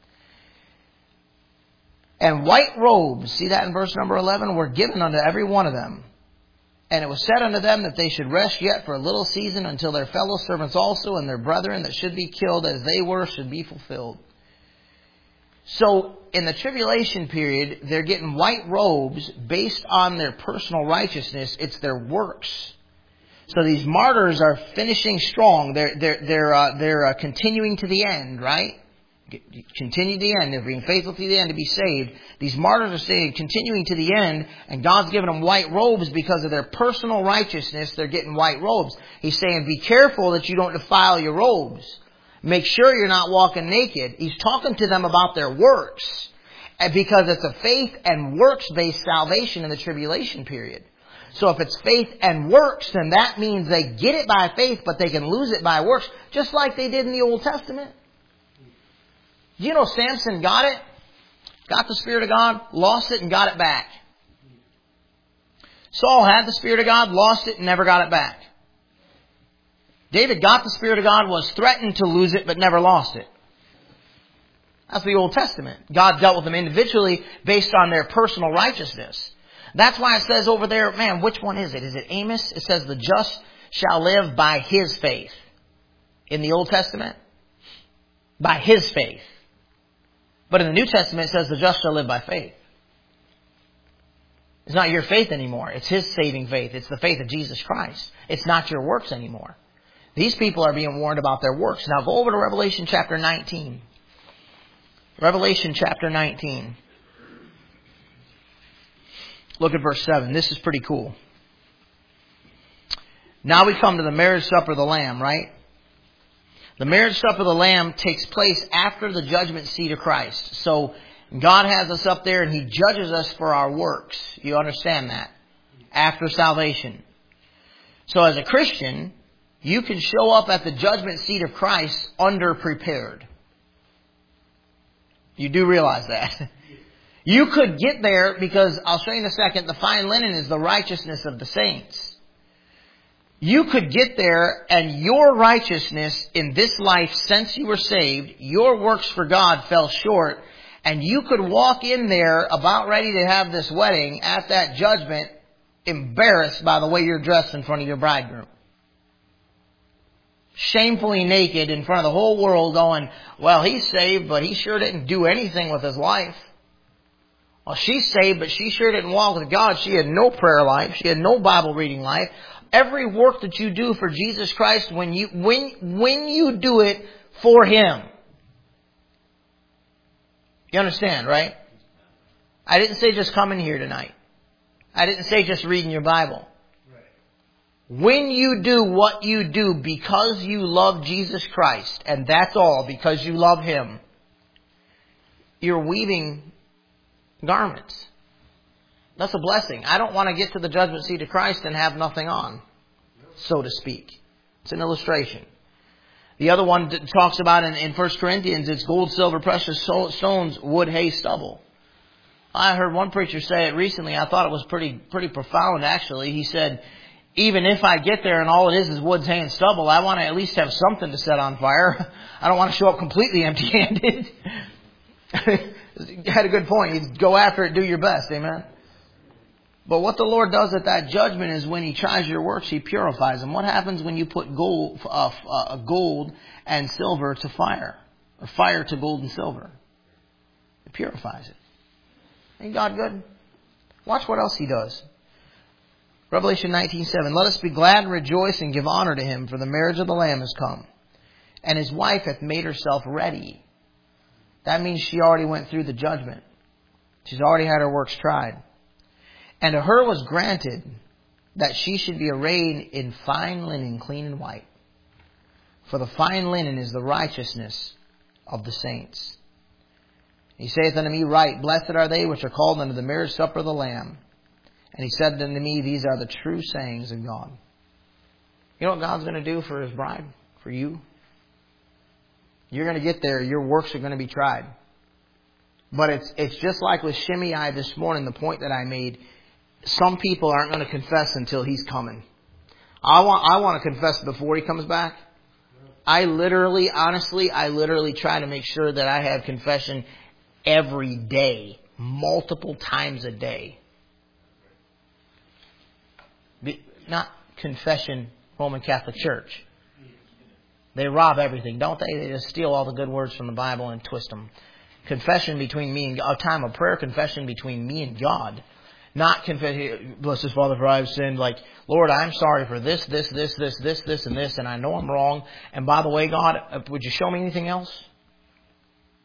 And white robes, see that in verse number eleven, were given unto every one of them. And it was said unto them that they should rest yet for a little season, until their fellow servants also and their brethren that should be killed as they were should be fulfilled. So, in the tribulation period, they're getting white robes based on their personal righteousness. It's their works. So these martyrs are finishing strong. They're they're they're uh, they're uh, continuing to the end, right? Continue to the end. They're being faithful to the end to be saved. These martyrs are saying, continuing to the end, and God's given them white robes because of their personal righteousness. They're getting white robes. He's saying, be careful that you don't defile your robes. Make sure you're not walking naked. He's talking to them about their works, because it's a faith and works-based salvation in the tribulation period. So if it's faith and works, then that means they get it by faith, but they can lose it by works, just like they did in the Old Testament. You know, Samson got it, got the Spirit of God, lost it and got it back. Saul had the Spirit of God, lost it and never got it back. David got the Spirit of God, was threatened to lose it, but never lost it. That's the Old Testament. God dealt with them individually based on their personal righteousness. That's why it says over there, man, which one is it? Is it Amos? It says the just shall live by his faith. In the Old Testament, by his faith. But in the New Testament, it says the just shall live by faith. It's not your faith anymore. It's his saving faith. It's the faith of Jesus Christ. It's not your works anymore. These people are being warned about their works. Now go over to Revelation chapter nineteen. Revelation chapter nineteen. Look at verse seven. This is pretty cool. Now we come to the marriage supper of the Lamb, right? The marriage supper of the Lamb takes place after the judgment seat of Christ. So God has us up there and He judges us for our works. You understand that? After salvation. So as a Christian, you can show up at the judgment seat of Christ underprepared. You do realize that. You could get there because, I'll show you in a second, the fine linen is the righteousness of the saints. You could get there and your righteousness in this life since you were saved, your works for God fell short, and you could walk in there about ready to have this wedding at that judgment embarrassed by the way you're dressed in front of your bridegroom. Shamefully naked in front of the whole world going, well, he's saved, but he sure didn't do anything with his life. Well, she's saved, but she sure didn't walk with God. She had no prayer life. She had no Bible reading life. Every work that you do for Jesus Christ, when you, when, when you do it for Him. You understand, right? I didn't say just come in here tonight. I didn't say just reading your Bible. When you do what you do because you love Jesus Christ, and that's all, because you love Him, you're weaving garments. That's a blessing. I don't want to get to the judgment seat of Christ and have nothing on, so to speak. It's an illustration. The other one talks about in, in First Corinthians, it's gold, silver, precious stones, wood, hay, stubble. I heard one preacher say it recently. I thought it was pretty pretty profound, actually. He said, even if I get there and all it is is wood, hay, and stubble, I want to at least have something to set on fire. I don't want to show up completely empty-handed. He had a good point. You go after it, do your best. Amen. But what the Lord does at that judgment is when He tries your works, He purifies them. What happens when you put gold, uh, uh, gold and silver to fire? Or fire to gold and silver? It purifies it. Ain't God good? Watch what else He does. Revelation nineteen seven. Let us be glad and rejoice and give honor to Him, for the marriage of the Lamb is come, and His wife hath made herself ready. That means she already went through the judgment. She's already had her works tried. And to her was granted that she should be arrayed in fine linen, clean and white. For the fine linen is the righteousness of the saints. He saith unto me, Right, blessed are they which are called unto the marriage supper of the Lamb. And He said unto me, These are the true sayings of God. You know what God's going to do for His bride? For you? You're going to get there. Your works are going to be tried. But it's it's just like with Shimei this morning, the point that I made. Some people aren't going to confess until He's coming. I want I want to confess before He comes back. I literally, honestly, I literally try to make sure that I have confession every day, multiple times a day. Not confession, Roman Catholic Church. They rob everything, don't they? They just steal all the good words from the Bible and twist them. Confession between me and God, a time of prayer, confession between me and God. Not confession, bless His Father, for I have sinned. Like, Lord, I'm sorry for this, this, this, this, this, this, and this, and I know I'm wrong. And by the way, God, would you show me anything else?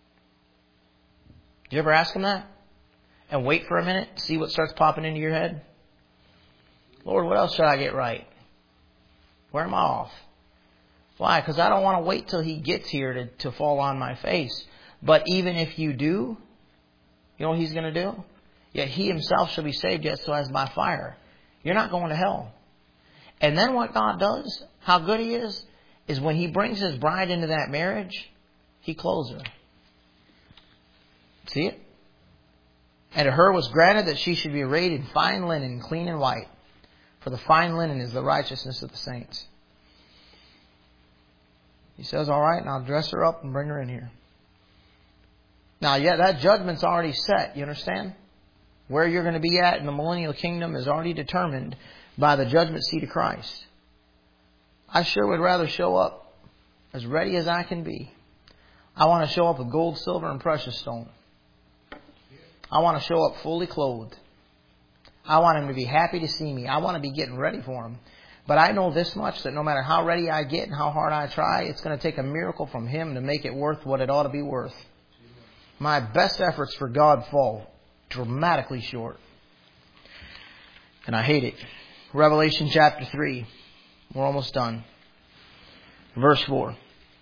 Did you ever ask Him that? And wait for a minute, see what starts popping into your head? Lord, what else should I get right? Where am I off? Why? Because I don't want to wait till He gets here to, to fall on my face. But even if you do, you know what He's going to do? Yet He Himself shall be saved, yet so as by fire. You're not going to hell. And then what God does, how good He is, is when He brings His bride into that marriage, He clothes her. See it? And to her was granted that she should be arrayed in fine linen, clean and white. For the fine linen is the righteousness of the saints. He says, all right, and I'll dress her up and bring her in here. Now, yeah, that judgment's already set. You understand? Where you're going to be at in the millennial kingdom is already determined by the judgment seat of Christ. I sure would rather show up as ready as I can be. I want to show up with gold, silver, and precious stone. I want to show up fully clothed. I want Him to be happy to see me. I want to be getting ready for Him. But I know this much, that no matter how ready I get and how hard I try, it's going to take a miracle from Him to make it worth what it ought to be worth. My best efforts for God fall dramatically short. And I hate it. Revelation chapter three. We're almost done. Verse four.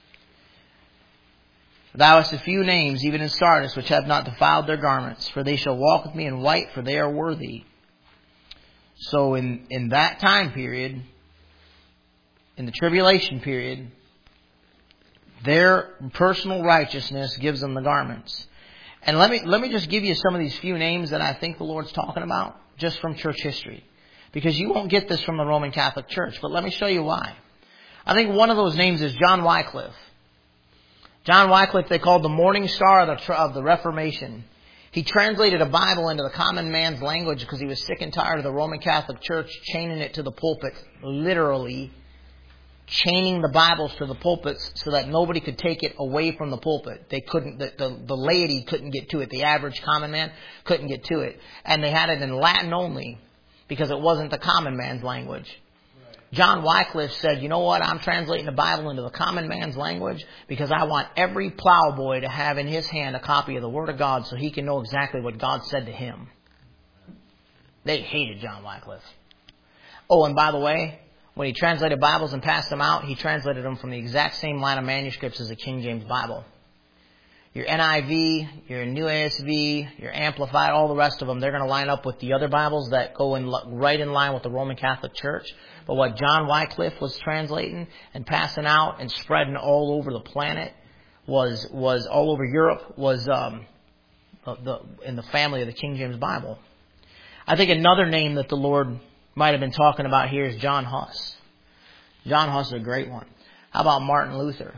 Thou hast a few names, even in Sardis, which have not defiled their garments, for they shall walk with me in white, for they are worthy. So in, in that time period, in the tribulation period, their personal righteousness gives them the garments. And let me let me just give you some of these few names that I think the Lord's talking about, just from church history. Because you won't get this from the Roman Catholic Church, but let me show you why. I think one of those names is John Wycliffe. John Wycliffe, they called the morning star of the, of the Reformation. He translated a Bible into the common man's language because he was sick and tired of the Roman Catholic Church chaining it to the pulpit, literally chaining the Bibles to the pulpits so that nobody could take it away from the pulpit. They couldn't, the, the, the laity couldn't get to it. The average common man couldn't get to it. And they had it in Latin only because it wasn't the common man's language. John Wycliffe said, you know what, I'm translating the Bible into the common man's language because I want every plowboy to have in his hand a copy of the Word of God so he can know exactly what God said to him. They hated John Wycliffe. Oh, and by the way, when he translated Bibles and passed them out, he translated them from the exact same line of manuscripts as the King James Bible. Your N I V, your New A S V, your Amplified, all the rest of them, they're going to line up with the other Bibles that go in right in line with the Roman Catholic Church. But what John Wycliffe was translating and passing out and spreading all over the planet was was all over Europe was um, the, the in the family of the King James Bible. I think another name that the Lord might have been talking about here is John Huss. John Huss is a great one. How about Martin Luther?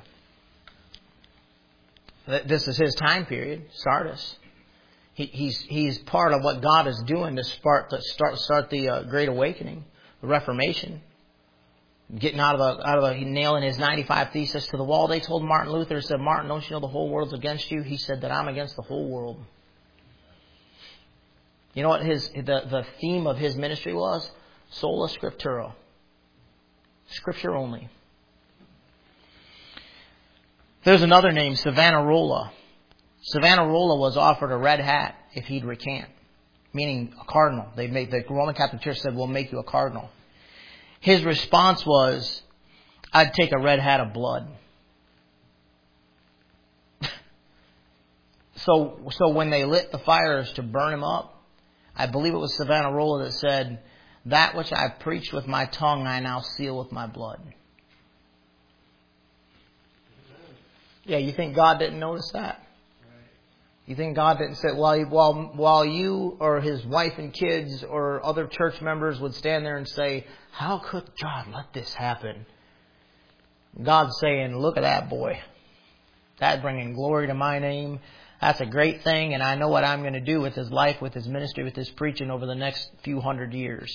This is his time period, Sardis. He, he's he's part of what God is doing to start to start start the uh, Great Awakening, the Reformation. Getting out of the out of the nailing his ninety-five Thesis to the wall. They told Martin Luther, said, Martin, don't you know the whole world's against you? He said that I'm against the whole world. You know what his the, the theme of his ministry was? Sola Scriptura. Scripture only. There's another name, Savonarola. Savonarola was offered a red hat if he'd recant, meaning a cardinal. They made the Roman Catholic Church said, "We'll make you a cardinal." His response was, "I'd take a red hat of blood." so, so when they lit the fires to burn him up, I believe it was Savonarola that said, "That which I preached with my tongue, I now seal with my blood." Yeah, you think God didn't notice that? You think God didn't say, while, while, while you or his wife and kids or other church members would stand there and say, how could God let this happen? God's saying, look at that boy. That's bringing glory to my name. That's a great thing, and I know what I'm going to do with his life, with his ministry, with his preaching over the next few hundred years.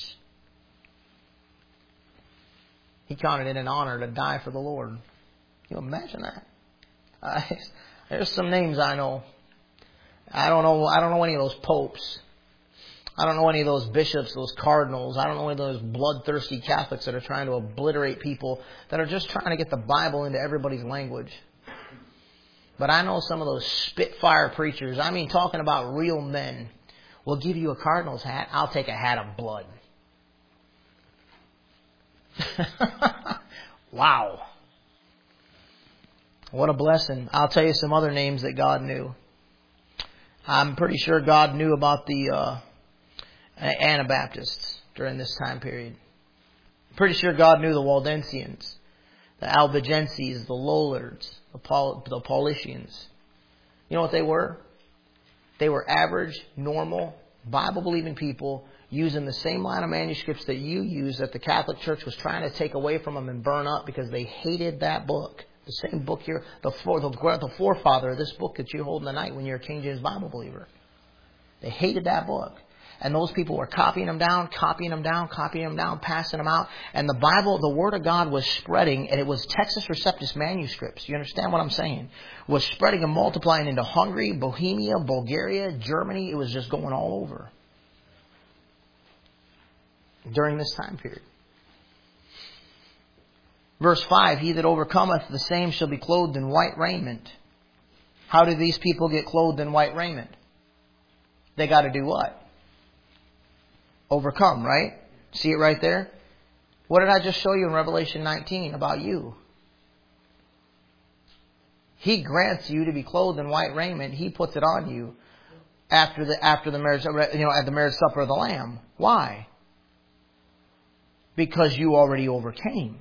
He counted it an honor to die for the Lord. Can you imagine that? Uh, there's some names I know. I don't know. I don't know any of those popes. I don't know any of those bishops, those cardinals. I don't know any of those bloodthirsty Catholics that are trying to obliterate people, that are just trying to get the Bible into everybody's language. But I know some of those spitfire preachers, I mean talking about real men, will give you a Cardinals hat. I'll take a hat of blood. Wow. What a blessing. I'll tell you some other names that God knew. I'm pretty sure God knew about the uh, Anabaptists during this time period. I'm pretty sure God knew the Waldensians, the Albigenses, the Lollards, the, Paul, the Paulicians. You know what they were? They were average, normal, Bible-believing people using the same line of manuscripts that you use that the Catholic Church was trying to take away from them and burn up because they hated that book. The same book here, the, for, the, the forefather of this book that you hold in the night when you're a King James Bible believer. They hated that book. And those people were copying them down, copying them down, copying them down, passing them out. And the Bible, the Word of God was spreading, and it was Textus Receptus manuscripts. You understand what I'm saying? Was spreading and multiplying into Hungary, Bohemia, Bulgaria, Germany. It was just going all over during this time period. Verse five, he that overcometh, the same shall be clothed in white raiment. How do these people get clothed in white raiment? They got to do what? Overcome, right? See it right there? What did I just show you in Revelation nineteen about you? He grants you to be clothed in white raiment. He puts it on you after the after the marriage, you know, at the marriage supper of the Lamb. Why? Because you already overcame.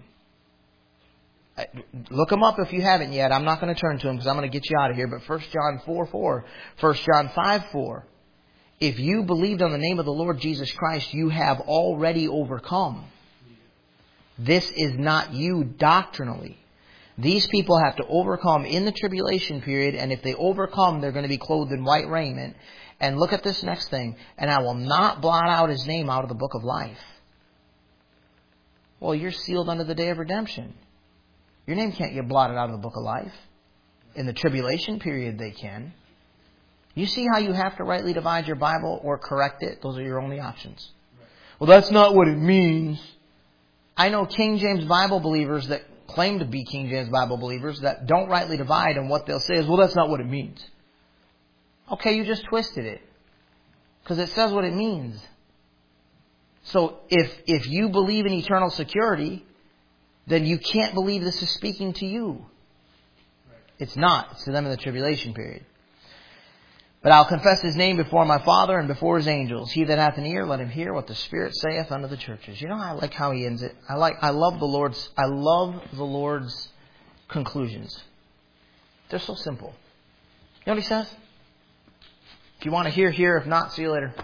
Look them up if you haven't yet. I'm not going to turn to them because I'm going to get you out of here. But First John four four, First John five four. If you believed on the name of the Lord Jesus Christ, you have already overcome. This is not you doctrinally. These people have to overcome in the tribulation period, and if they overcome, they're going to be clothed in white raiment. And look at this next thing. And I will not blot out his name out of the book of life. Well, you're sealed unto the day of redemption. Your name can't get blotted out of the book of life. In the tribulation period, they can. You see how you have to rightly divide your Bible or correct it? Those are your only options. Well, that's not what it means. I know King James Bible believers that claim to be King James Bible believers that don't rightly divide, and what they'll say is, well, that's not what it means. Okay, you just twisted it. Because it says what it means. So if if you believe in eternal security, then you can't believe this is speaking to you. It's not. It's to them in the tribulation period. But I'll confess his name before my Father and before his angels. He that hath an ear, let him hear what the Spirit saith unto the churches. You know, I like how he ends it. I like. I love the Lord's. I love the Lord's conclusions. They're so simple. You know what he says? If you want to hear, hear. If not, see you later.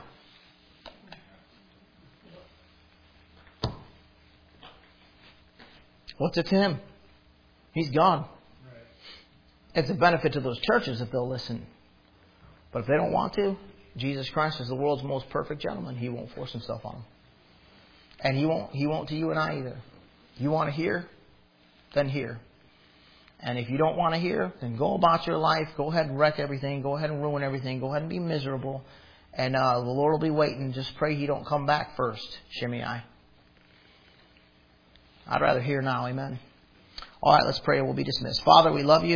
What's it to him? He's gone. It's a benefit to those churches if they'll listen. But if they don't want to, Jesus Christ is the world's most perfect gentleman. He won't force himself on them. And he won't, he won't to you and I either. You want to hear? Then hear. And if you don't want to hear, then go about your life. Go ahead and wreck everything. Go ahead and ruin everything. Go ahead and be miserable. And uh, the Lord will be waiting. Just pray he don't come back first. Shimei. I'd rather hear now. Amen. All right, let's pray and we'll be dismissed. Father, we love you.